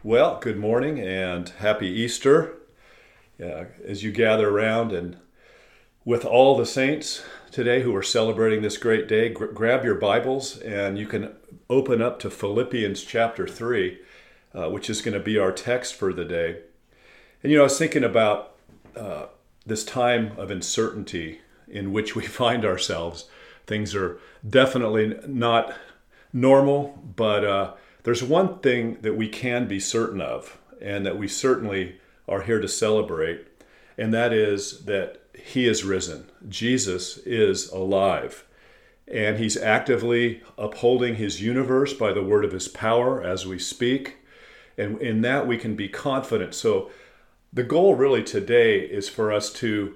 Well, good morning and happy Easter. As you gather around and with all the saints today who are celebrating this great day, grab your Bibles and you can open up to Philippians chapter 3, which is going to be our text for the day. And I was thinking about this time of uncertainty in which we find ourselves. Things are definitely not normal, but there's one thing that we can be certain of, and that we certainly are here to celebrate, and that is that He is risen. Jesus is alive, and He's actively upholding His universe by the word of His power as we speak, and in that we can be confident. So the goal really today is for us to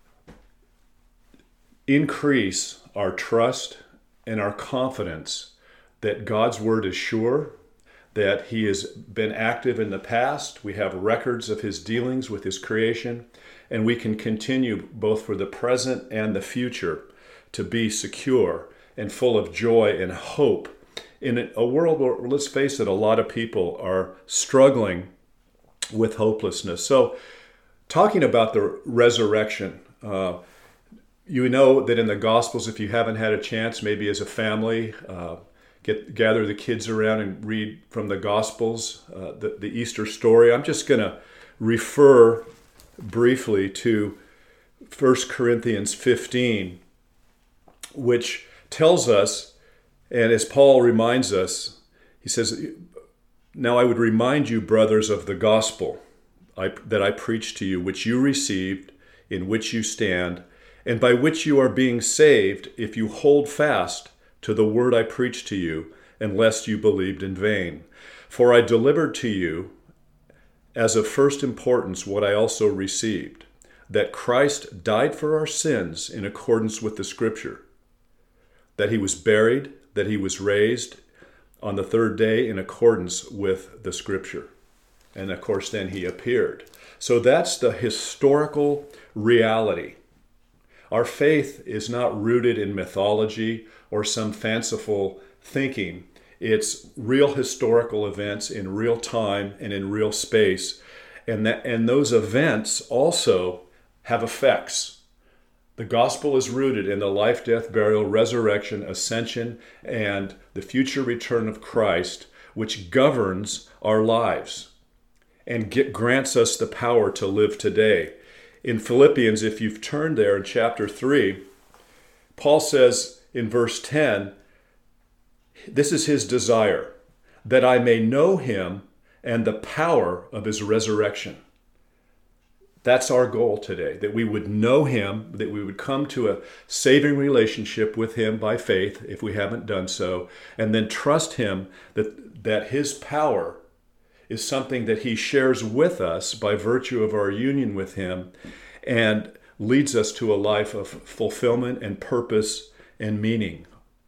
increase our trust and our confidence that God's word is sure, that He has been active in the past. We have records of His dealings with His creation, and we can continue both for the present and the future to be secure and full of joy and hope in a world where, let's face it, a lot of people are struggling with hopelessness. So, talking about the resurrection, you know that in the Gospels, if you haven't had a chance, maybe as a family, gather the kids around and read from the Gospels, the Easter story. I'm just going to refer briefly to 1 Corinthians 15, which tells us, and as Paul reminds us, he says, "Now I would remind you, brothers, of the gospel that I preached to you, which you received, in which you stand, and by which you are being saved, if you hold fast to the word I preached to you, unless you believed in vain. For I delivered to you as of first importance what I also received, that Christ died for our sins in accordance with the Scripture, that He was buried, that He was raised on the third day in accordance with the Scripture." And of course, then He appeared. So that's the historical reality. Our faith is not rooted in mythology or some fanciful thinking. It's real historical events in real time and in real space. And those events also have effects. The gospel is rooted in the life, death, burial, resurrection, ascension, and the future return of Christ, which governs our lives and grants us the power to live today. In Philippians, if you've turned there in chapter 3, Paul says in verse 10, this is his desire, that I may know Him and the power of His resurrection. That's our goal today, that we would know Him, that we would come to a saving relationship with Him by faith, if we haven't done so, and then trust Him that His power is something that He shares with us by virtue of our union with Him and leads us to a life of fulfillment and purpose and meaning.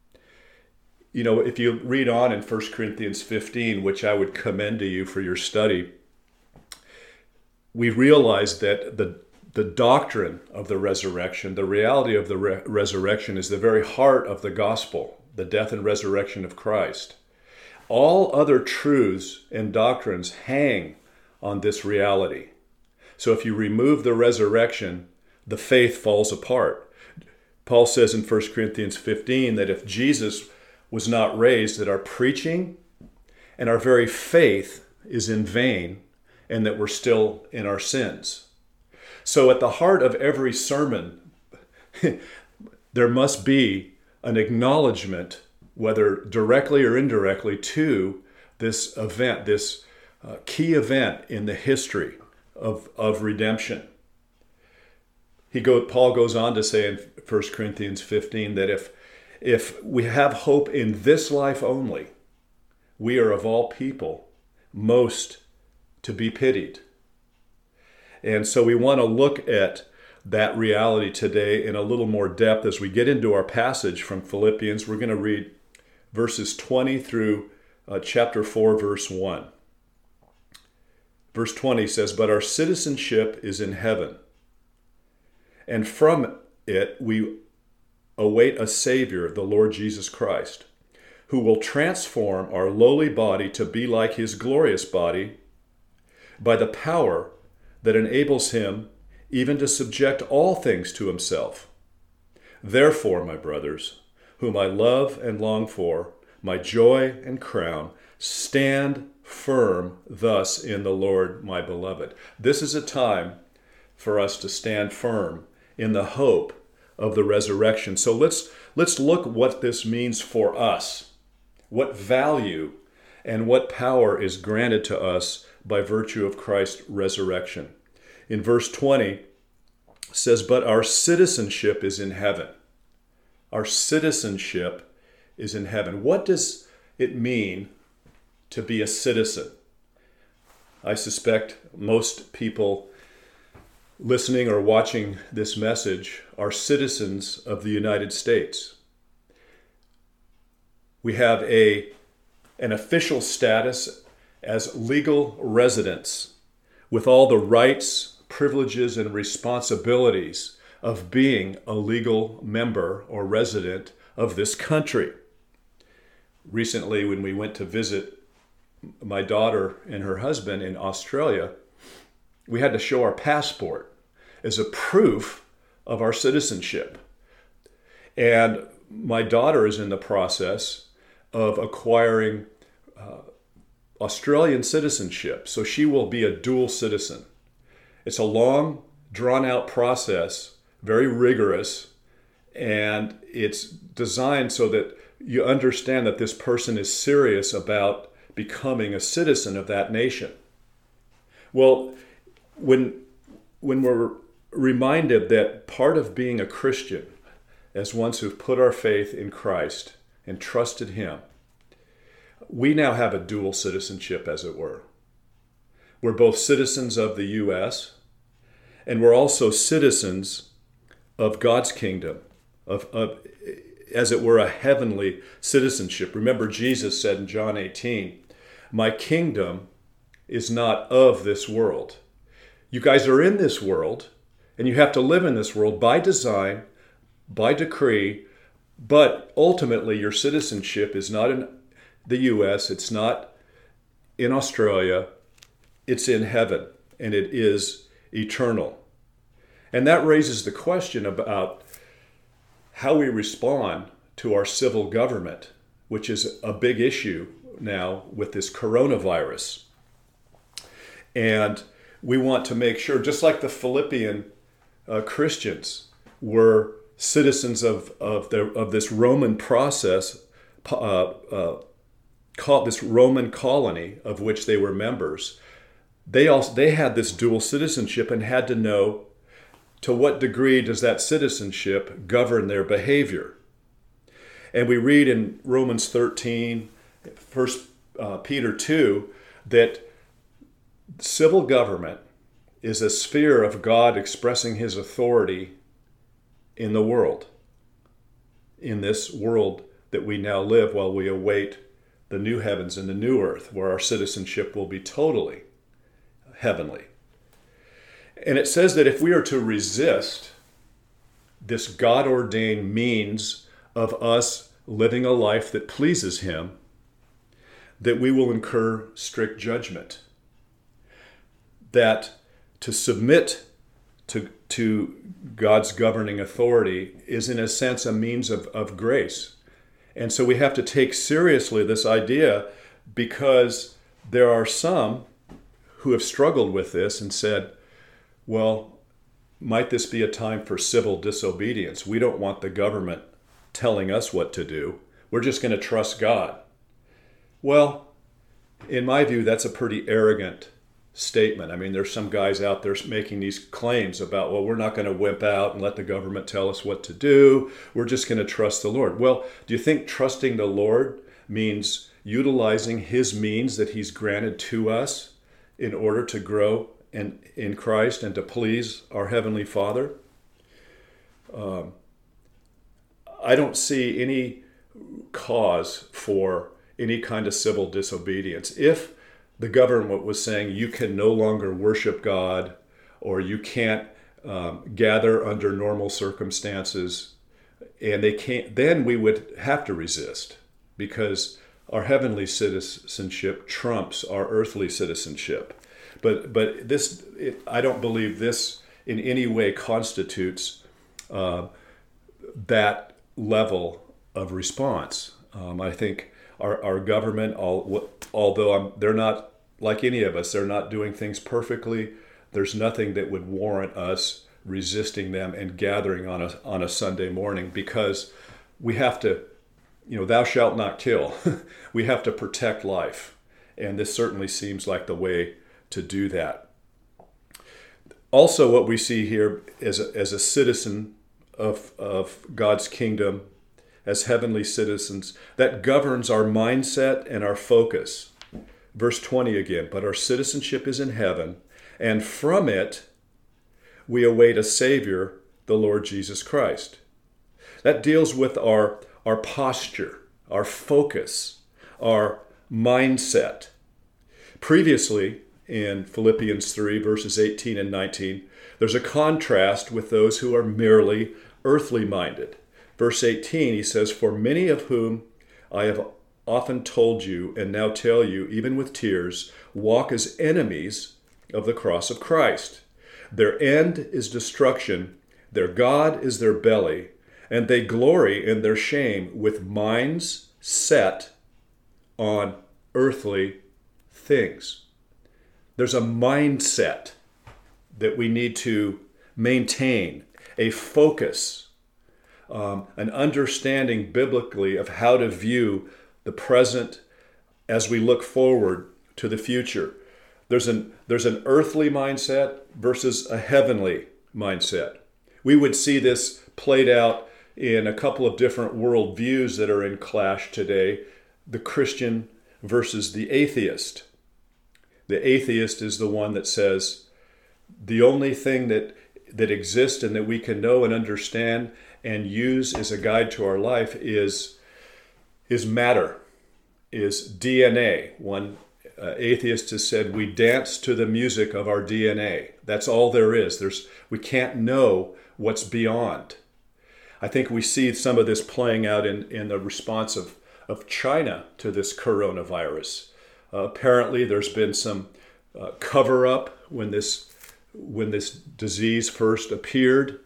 If you read on in 1 Corinthians 15, which I would commend to you for your study, we realize that the doctrine of the resurrection, the reality of the resurrection, is the very heart of the gospel, the death and resurrection of Christ. All other truths and doctrines hang on this reality. So if you remove the resurrection, the faith falls apart. Paul says in 1 Corinthians 15 that if Jesus was not raised, that our preaching and our very faith is in vain, and that we're still in our sins. So at the heart of every sermon, there must be an acknowledgement, whether directly or indirectly, to this event, this key event in the history of redemption. Paul goes on to say in 1 Corinthians 15 that if we have hope in this life only, we are of all people most to be pitied. And so we want to look at that reality today in a little more depth as we get into our passage from Philippians. We're going to read verses 20 through chapter 4, verse 1. Verse 20 says, "But our citizenship is in heaven, and from it we await a Savior, the Lord Jesus Christ, who will transform our lowly body to be like His glorious body by the power that enables him even to subject all things to himself. Therefore, my brothers, whom I love and long for, my joy and crown, stand firm thus in the Lord, my beloved. This is a time for us to stand firm in the hope of the resurrection. So let's look what this means for us. What value and what power is granted to us by virtue of Christ's resurrection. In verse 20, it says, but our citizenship is in heaven. Our citizenship is in heaven. What does it mean to be a citizen? I suspect most people listening or watching this message are citizens of the United States. We have an official status as legal residents with all the rights, privileges, and responsibilities of being a legal member or resident of this country. Recently, when we went to visit my daughter and her husband in Australia, we had to show our passport as a proof of our citizenship. And my daughter is in the process of acquiring Australian citizenship, so she will be a dual citizen. It's a long, drawn-out process, very rigorous, and it's designed so that you understand that this person is serious about becoming a citizen of that nation. Well, when we're reminded that part of being a Christian, as ones who've put our faith in Christ and trusted him, we now have a dual citizenship, as it were. We're both citizens of the U.S., and we're also citizens of God's kingdom, of as it were, a heavenly citizenship. Remember, Jesus said in John 18, my kingdom is not of this world. You guys are in this world, and you have to live in this world by design, by decree, but ultimately your citizenship is not in the U.S., it's not in Australia, it's in heaven, and it is eternal. And that raises the question about how we respond to our civil government, which is a big issue now with this coronavirus. And we want to make sure, just like the Philippian Christians were citizens of this Roman process, this Roman colony of which they were members, they had this dual citizenship and had to know to what degree does that citizenship govern their behavior. And we read in Romans 13, 1 Peter 2, that civil government is a sphere of God expressing his authority in the world, in this world that we now live while we await the new heavens and the new earth, where our citizenship will be totally heavenly. And it says that if we are to resist this God-ordained means of us living a life that pleases him, that we will incur strict judgment. That to submit to God's governing authority is in a sense a means of grace. And so we have to take seriously this idea, because there are some who have struggled with this and said, well, might this be a time for civil disobedience? We don't want the government telling us what to do. We're just going to trust God. Well, in my view, that's a pretty arrogant statement. I mean, there's some guys out there making these claims about, well, we're not going to wimp out and let the government tell us what to do. We're just going to trust the Lord. Well, do you think trusting the Lord means utilizing his means that he's granted to us in order to grow in Christ and to please our Heavenly Father? I don't see any cause for any kind of civil disobedience. If the government was saying you can no longer worship God, or you can't gather under normal circumstances, and they can't, then we would have to resist, because our heavenly citizenship trumps our earthly citizenship. But I don't believe this in any way constitutes that level of response. I think our government, although they're not like any of us, they're not doing things perfectly. There's nothing that would warrant us resisting them and gathering on a Sunday morning, because we have to, thou shalt not kill. We have to protect life. And this certainly seems like the way to do that. Also, what we see here as a citizen of God's kingdom, as heavenly citizens, that governs our mindset and our focus. Verse 20 again, but our citizenship is in heaven, and from it we await a Savior, the Lord Jesus Christ. That deals with our posture, our focus, our mindset. Previously, in Philippians 3, verses 18 and 19, there's a contrast with those who are merely earthly minded. Verse 18, he says, for many of whom I have often told you and now tell you, even with tears, walk as enemies of the cross of Christ. Their end is destruction, their God is their belly, and they glory in their shame with minds set on earthly things. There's a mindset that we need to maintain, a focus, an understanding biblically of how to view the present as we look forward to the future. There's an earthly mindset versus a heavenly mindset. We would see this played out in a couple of different worldviews that are in clash today, the Christian versus the atheist. The atheist is the one that says the only thing that exists and that we can know and understand and use as a guide to our life is matter, is DNA. One atheist has said we dance to the music of our DNA. That's all there is. We can't know what's beyond. I think we see some of this playing out in the response of China to this coronavirus. Apparently there's been some cover-up when this disease first appeared.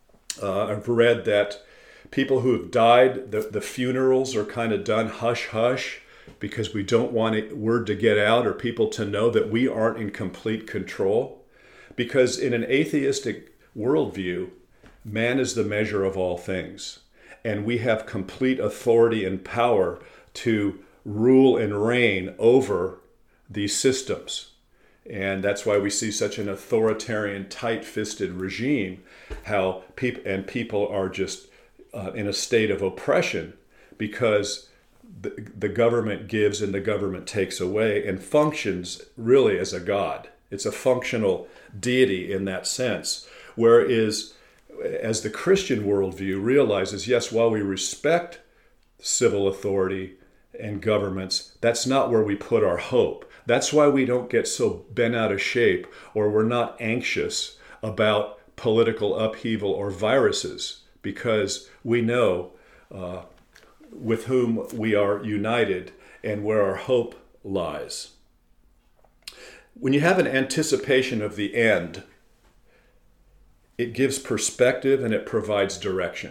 I've read that people who have died, the funerals are kind of done hush-hush because we don't want word to get out or people to know that we aren't in complete control. Because in an atheistic worldview, man is the measure of all things. And we have complete authority and power to rule and reign over these systems. And that's why we see such an authoritarian, tight-fisted regime, how people are just in a state of oppression because the government gives and the government takes away and functions really as a god. It's a functional deity in that sense. Whereas, as the Christian worldview realizes, yes, while we respect civil authority and governments, that's not where we put our hope. That's why we don't get so bent out of shape or we're not anxious about political upheaval or viruses, because we know with whom we are united and where our hope lies. When you have an anticipation of the end, it gives perspective and it provides direction.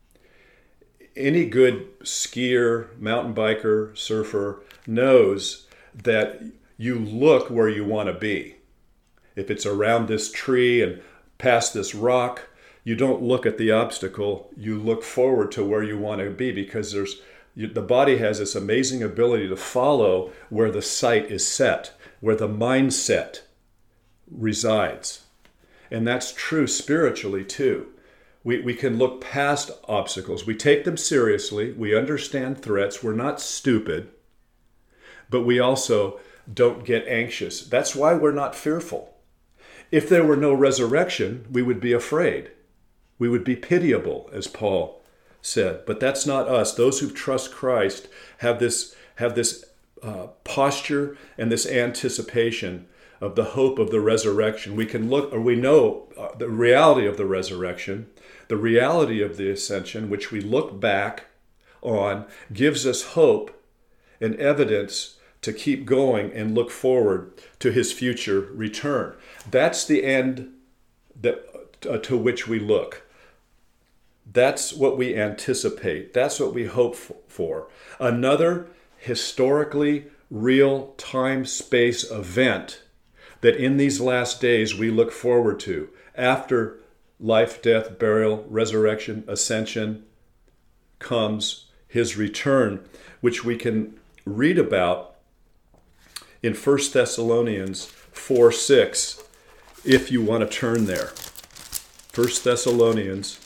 Any good skier, mountain biker, surfer knows that you look where you want to be. If it's around this tree and past this rock, you don't look at the obstacle, you look forward to where you want to be, because the body has this amazing ability to follow where the sight is set, where the mindset resides. And that's true spiritually too. We can look past obstacles. We take them seriously. We understand threats. We're not stupid. But we also don't get anxious. That's why we're not fearful. If there were no resurrection, we would be afraid. We would be pitiable, as Paul said. But that's not us. Those who trust Christ have this posture and this anticipation of the hope of the resurrection. We know the reality of the resurrection, the reality of the ascension, which we look back on, gives us hope and evidence to keep going and look forward to his future return. That's the end to which we look. That's what we anticipate. That's what we hope for. Another historically real time-space event that in these last days we look forward to after life, death, burial, resurrection, ascension comes his return, which we can read about in 1 Thessalonians 4:6, if you want to turn there. 1 Thessalonians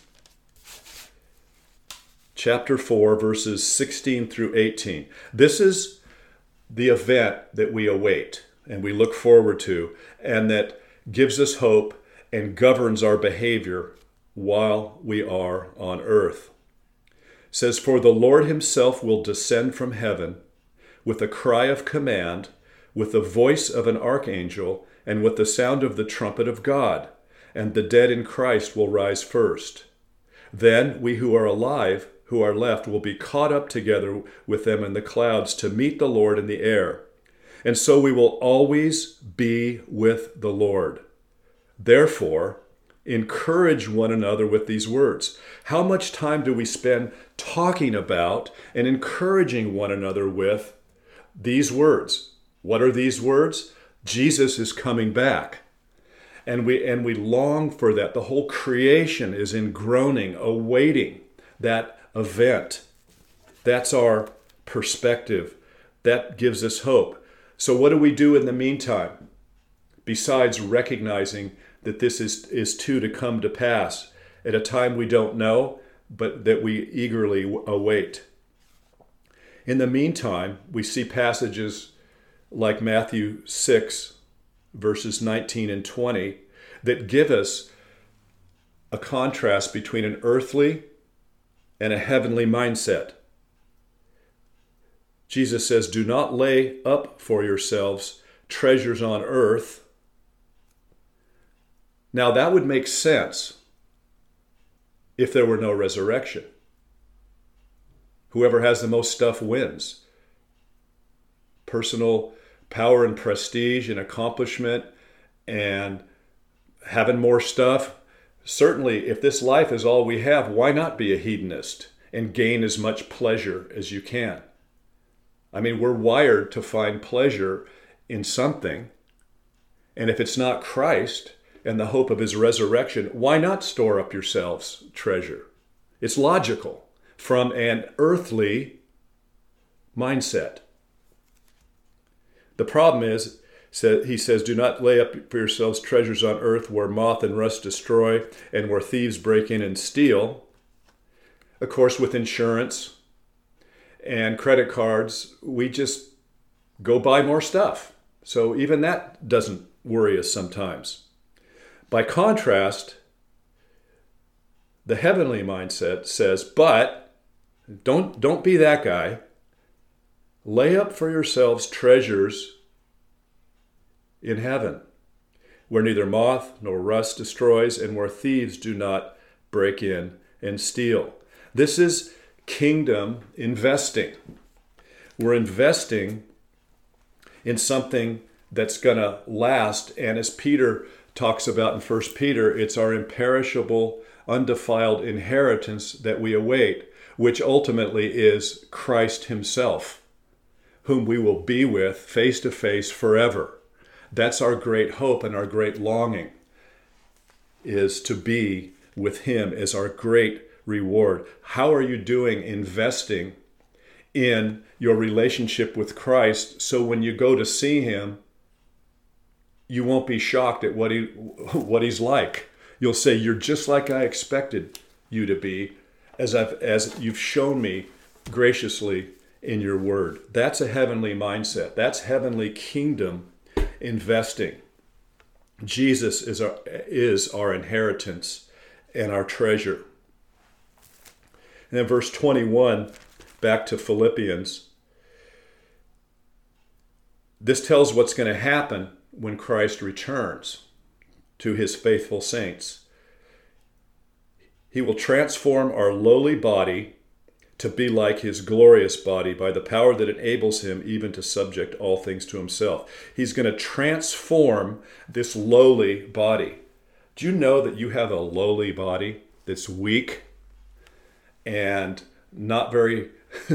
chapter 4, verses 16 through 18. This is the event that we await and we look forward to, and that gives us hope and governs our behavior while we are on earth. It says, "For the Lord himself will descend from heaven with a cry of command, with the voice of an archangel, and with the sound of the trumpet of God, and the dead in Christ will rise first. Then we who are alive, who are left, will be caught up together with them in the clouds to meet the Lord in the air. And so we will always be with the Lord. Therefore, encourage one another with these words." How much time do we spend talking about and encouraging one another with these words? What are these words? Jesus is coming back. And we long for that. The whole creation is in groaning, awaiting that event. That's our perspective. That gives us hope. So what do we do in the meantime? Besides recognizing that this is to come to pass at a time we don't know, but that we eagerly await. In the meantime, we see passages like Matthew 6, verses 19 and 20, that give us a contrast between an earthly and a heavenly mindset. Jesus says, "Do not lay up for yourselves treasures on earth." Now that would make sense if there were no resurrection. Whoever has the most stuff wins. Personal power and prestige and accomplishment and having more stuff. Certainly, if this life is all we have, why not be a hedonist and gain as much pleasure as you can? I mean, we're wired to find pleasure in something. And if it's not Christ and the hope of his resurrection, why not store up yourselves treasure? It's logical from an earthly mindset. The problem is, he says, "Do not lay up for yourselves treasures on earth where moth and rust destroy and where thieves break in and steal." Of course, with insurance and credit cards, we just go buy more stuff. So even that doesn't worry us sometimes. By contrast, the heavenly mindset says, but don't be that guy. Lay up for yourselves treasures in heaven, where neither moth nor rust destroys and where thieves do not break in and steal. This is kingdom investing. We're investing in something that's going to last. And as Peter talks about in 1 Peter, it's our imperishable, undefiled inheritance that we await, which ultimately is Christ himself, whom we will be with face to face forever. That's our great hope and our great longing, is to be with him as our great reward. How are you doing investing in your relationship with Christ so when you go to see him, you won't be shocked at what he's like? You'll say, "You're just like I expected you to be, as you've shown me graciously in your word." That's a heavenly mindset. That's heavenly kingdom investing. Jesus is our inheritance and our treasure. And then verse 21, back to Philippians. This tells what's going to happen when Christ returns to his faithful saints. He will transform our lowly body to be like his glorious body by the power that enables him even to subject all things to himself. He's going to transform this lowly body. Do you know that you have a lowly body that's weak and not very,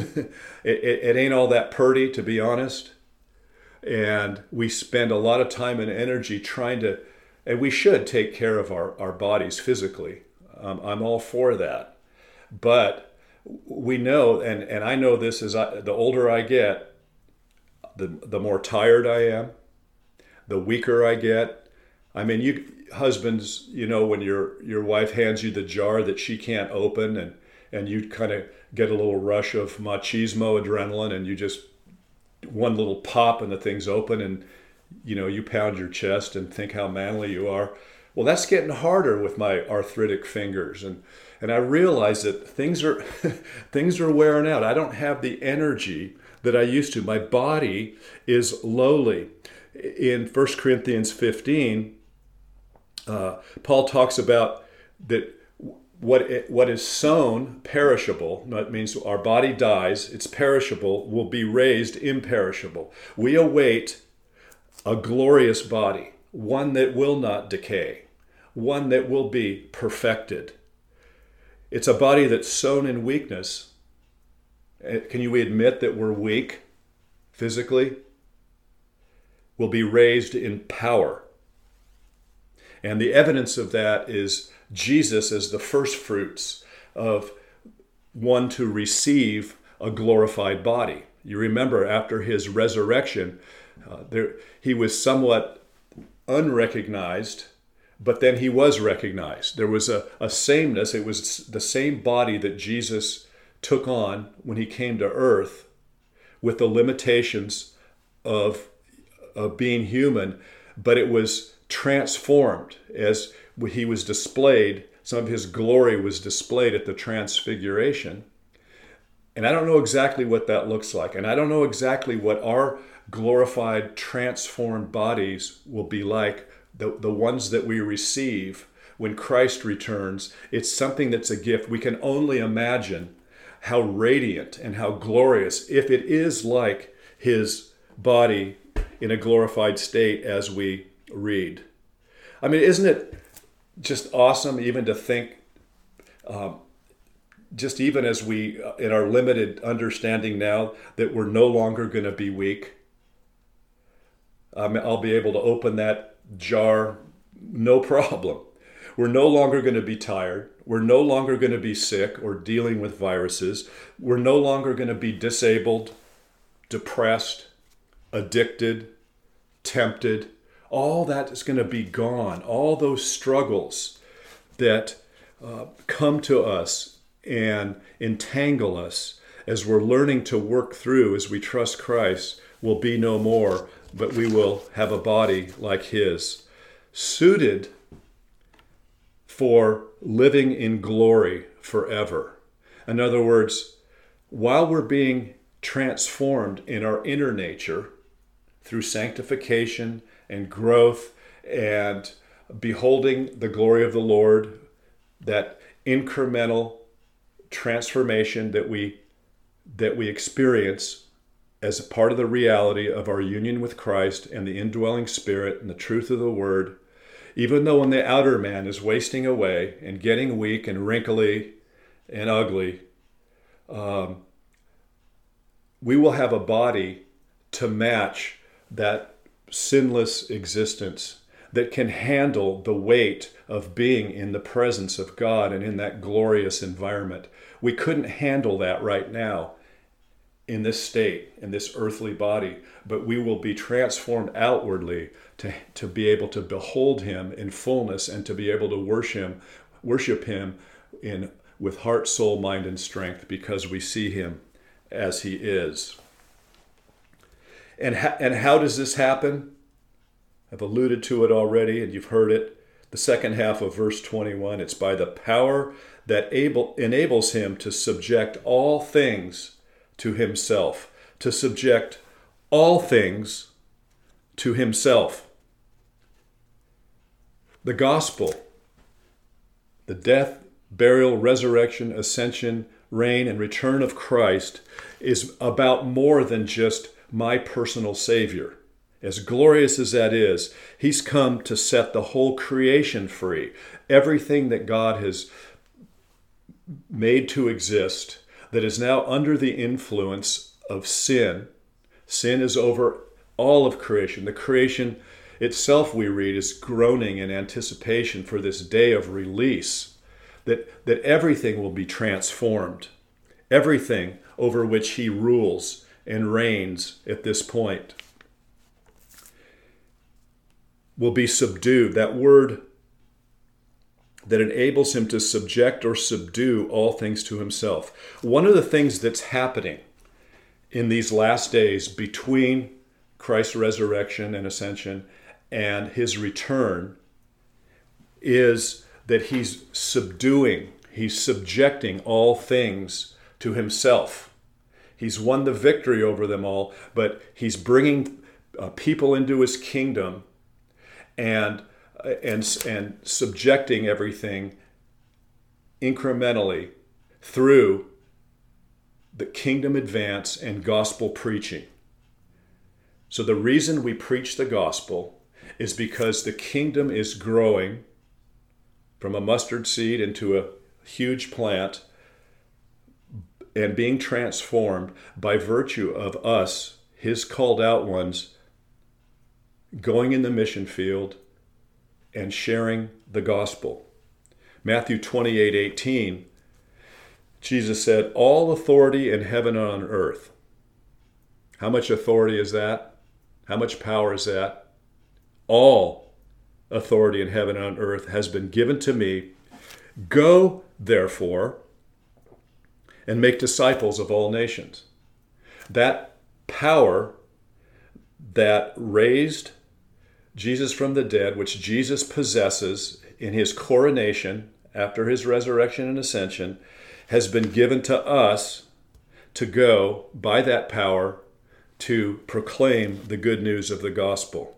it ain't all that purty, to be honest. And we spend a lot of time and energy trying to, and we should take care of our bodies physically. I'm all for that. But we know, and I know this as the older I get, the more tired I am, the weaker I get. I mean, you husbands, you know, when your wife hands you the jar that she can't open, and you kind of get a little rush of machismo adrenaline, and you just one little pop and the thing's open, and you know, you pound your chest and think how manly you are. Well, that's getting harder with my arthritic fingers, and I realize that things are things are wearing out. I don't have the energy that I used to. My body is lowly. In 1 Corinthians 15, Paul talks about that what is sown perishable, that means our body dies, it's perishable, will be raised imperishable. We await a glorious body, one that will not decay, one that will be perfected. It's a body that's sown in weakness. Can you admit that we're weak physically? Will be raised in power. And the evidence of that is Jesus as the first fruits of one to receive a glorified body. You remember after his resurrection, he was somewhat unrecognized, but then he was recognized. There was a sameness. It was the same body that Jesus took on when he came to earth, with the limitations of being human, but it was transformed as he was displayed. Some of his glory was displayed at the transfiguration. And I don't know exactly what that looks like. And I don't know exactly what our glorified, transformed bodies will be like, the ones that we receive when Christ returns. It's something that's a gift. We can only imagine how radiant and how glorious, if it is like his body in a glorified state as we read. I mean, isn't it just awesome even to think, just even as we, in our limited understanding now, that we're no longer going to be weak. I'll be able to open that jar, no problem. We're no longer going to be tired. We're no longer going to be sick or dealing with viruses. We're no longer going to be disabled, depressed, addicted, tempted. All that is going to be gone. All those struggles that come to us and entangle us as we're learning to work through, as we trust Christ, will be no more, but we will have a body like his, suited for living in glory forever. In other words, while we're being transformed in our inner nature through sanctification and growth and beholding the glory of the Lord, that incremental transformation that we experience as a part of the reality of our union with Christ and the indwelling Spirit and the truth of the Word, even though when the outer man is wasting away and getting weak and wrinkly and ugly, we will have a body to match that sinless existence that can handle the weight of being in the presence of God and in that glorious environment. We couldn't handle that right now in this state, in this earthly body, but we will be transformed outwardly to be able to behold him in fullness and to be able to worship him with heart, soul, mind, and strength, because we see him as he is. And how does this happen? I've alluded to it already, and you've heard it. The second half of verse 21, it's by the power that enables him to subject all things to himself, to subject all things to himself. The gospel, the death, burial, resurrection, ascension, reign, and return of Christ is about more than just my personal Savior. As glorious as that is, he's come to set the whole creation free. Everything that God has made to exist that is now under the influence of sin. Sin is over all of creation. The creation itself, we read, is groaning in anticipation for this day of release, that everything will be transformed. Everything over which he rules and reigns at this point will be subdued. That word that enables him to subject or subdue all things to himself. One of the things that's happening in these last days between Christ's resurrection and ascension and his return is that he's subduing, he's subjecting all things to himself. He's won the victory over them all, but he's bringing people into his kingdom and subjecting everything incrementally through the kingdom advance and gospel preaching. So the reason we preach the gospel is because the kingdom is growing from a mustard seed into a huge plant and being transformed by virtue of us, his called out ones, going in the mission field and sharing the gospel. Matthew 28:18, Jesus said, all authority in heaven and on earth. How much authority is that? How much power is that? All authority in heaven and on earth has been given to me. Go, therefore, and make disciples of all nations. That power that raised Jesus from the dead, which Jesus possesses in his coronation after his resurrection and ascension, has been given to us to go by that power to proclaim the good news of the gospel.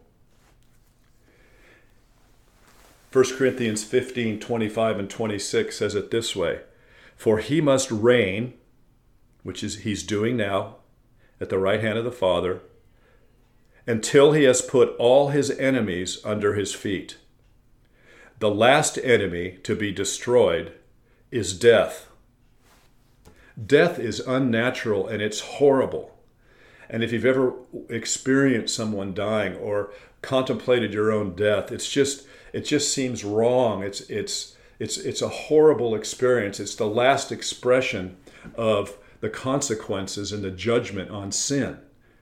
1 Corinthians 15:25 and 26 says it this way, for he must reign, which is he's doing now, at the right hand of the Father, until he has put all his enemies under his feet. The last enemy to be destroyed is death. Death is unnatural and it's horrible. And if you've ever experienced someone dying or contemplated your own death, it just seems wrong. It's a horrible experience. It's the last expression of the consequences and the judgment on sin.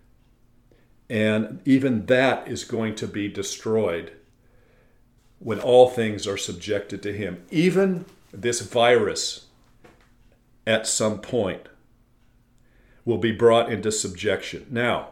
And even that is going to be destroyed when all things are subjected to him. Even this virus at some point will be brought into subjection. Now,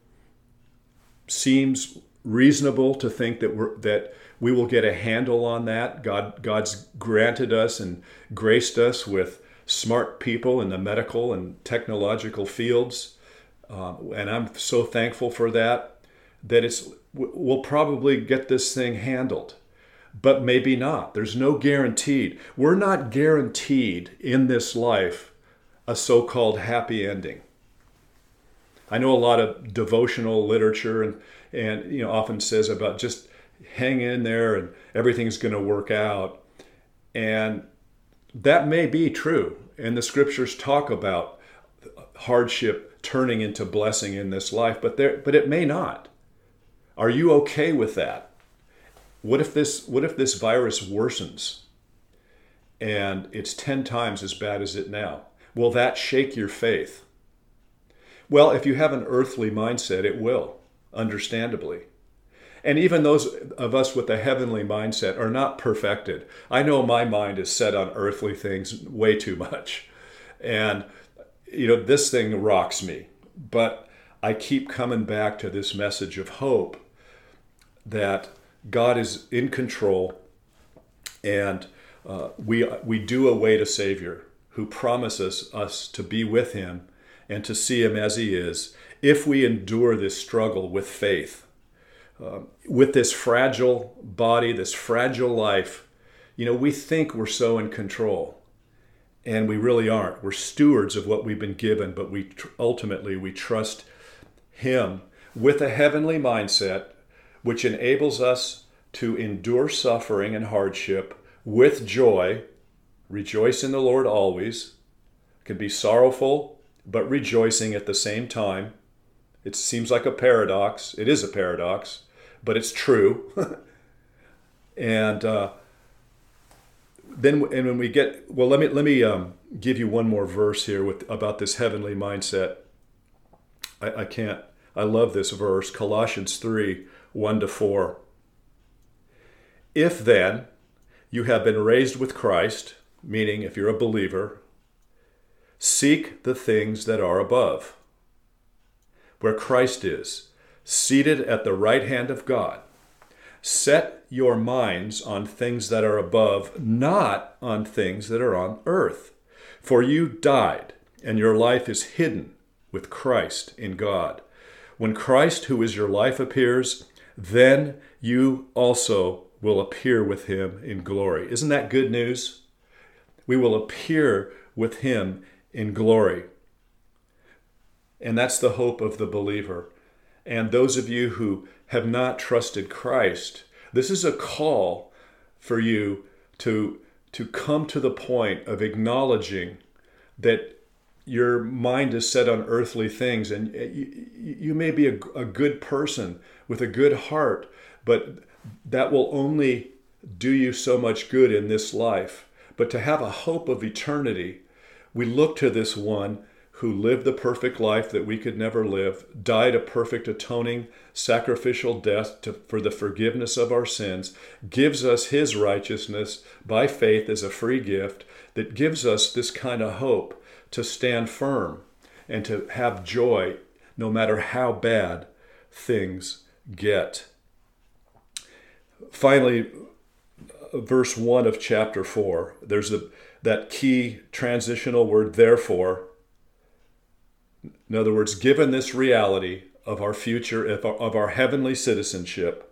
seems reasonable to think that we will get a handle on that. God's granted us and graced us with smart people in the medical and technological fields. And I'm so thankful for that we'll probably get this thing handled, but maybe not. There's no guaranteed. We're not guaranteed in this life a so-called happy ending. I know a lot of devotional literature and often says about just hang in there and everything's going to work out. And that may be true. And the scriptures talk about hardship turning into blessing in this life, but it may not. Are you okay with that? What if this virus worsens and it's 10 times as bad as it now? Will that shake your faith? Well, if you have an earthly mindset, it will, understandably. And even those of us with a heavenly mindset are not perfected. I know my mind is set on earthly things way too much. And this thing rocks me, but I keep coming back to this message of hope that God is in control, and we do await a Savior who promises us to be with him and to see him as he is if we endure this struggle with faith. With this fragile body, this fragile life, we think we're so in control. And we really aren't. We're stewards of what we've been given, but ultimately we trust Him with a heavenly mindset, which enables us to endure suffering and hardship with joy. Rejoice in the Lord always. It can be sorrowful, but rejoicing at the same time. It seems like a paradox. It is a paradox, but it's true. And when we get, well, let me give you one more verse here about this heavenly mindset. I love this verse, Colossians 3, 1-4. If then you have been raised with Christ, meaning if you're a believer, seek the things that are above, where Christ is, seated at the right hand of God. Set your minds on things that are above, not on things that are on earth. For you died, and your life is hidden with Christ in God. When Christ, who is your life, appears, then you also will appear with Him in glory. Isn't that good news? We will appear with Him in glory. And that's the hope of the believer. And those of you who have not trusted Christ, this is a call for you to come to the point of acknowledging that your mind is set on earthly things, and you may be a good person with a good heart, but that will only do you so much good in this life. But to have a hope of eternity, we look to this one who lived the perfect life that we could never live, died a perfect atoning sacrificial death for the forgiveness of our sins, gives us His righteousness by faith as a free gift that gives us this kind of hope to stand firm and to have joy no matter how bad things get. Finally, verse 1 of chapter 4, there's that key transitional word, therefore. In other words, given this reality of our future, of our heavenly citizenship,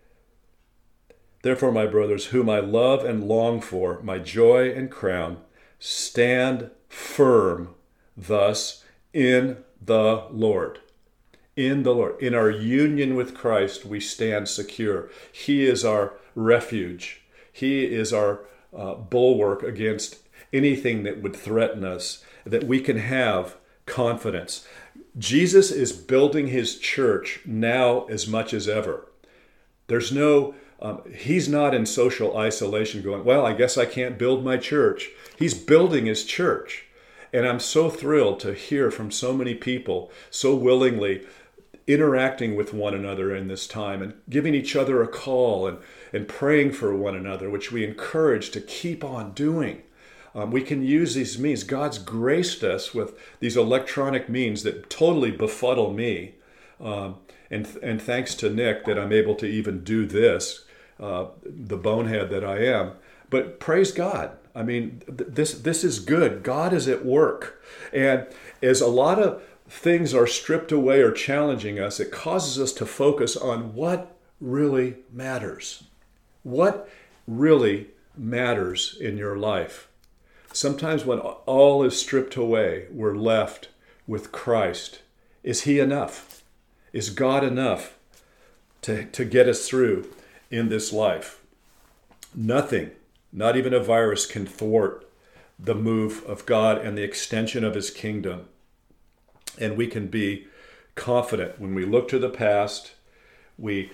therefore, my brothers, whom I love and long for, my joy and crown, stand firm thus in the Lord. In the Lord. In our union with Christ, we stand secure. He is our refuge. He is our bulwark against anything that would threaten us, that we can have confidence. Jesus is building His church now as much as ever. There's no, He's not in social isolation going, well, I guess I can't build my church. He's building His church. And I'm so thrilled to hear from so many people so willingly interacting with one another in this time and giving each other a call and praying for one another, which we encourage to keep on doing. We can use these means. God's graced us with these electronic means that totally befuddle me. And thanks to Nick that I'm able to even do this, the bonehead that I am. But praise God. I mean, this is good. God is at work. And as a lot of things are stripped away or challenging us, it causes us to focus on what really matters. What really matters in your life? Sometimes when all is stripped away, we're left with Christ. Is He enough? Is God enough to get us through in this life? Nothing, not even a virus, can thwart the move of God and the extension of His kingdom. And we can be confident when we look to the past, we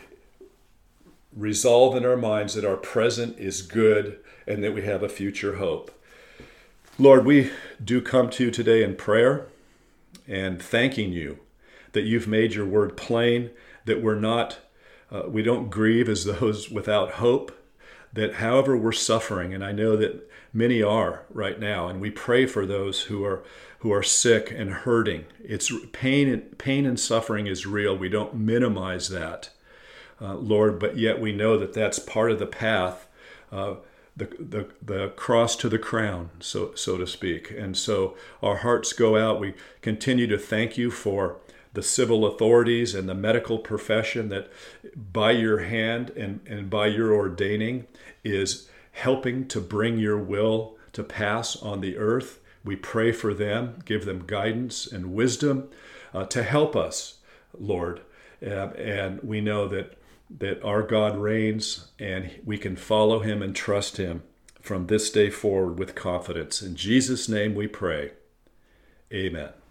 resolve in our minds that our present is good and that we have a future hope. Lord, we do come to you today in prayer and thanking you that you've made your word plain, that we don't grieve as those without hope, that however we're suffering, and I know that many are right now, and we pray for those who are sick and hurting. It's pain and suffering is real. We don't minimize that, Lord, but yet we know that that's part of the path, the cross to the crown, so to speak. And so our hearts go out. We continue to thank you for the civil authorities and the medical profession that by your hand and by your ordaining is helping to bring your will to pass on the earth. We pray for them, give them guidance and wisdom to help us, Lord. And we know that our God reigns, and we can follow him and trust him from this day forward with confidence. In Jesus' name we pray. Amen.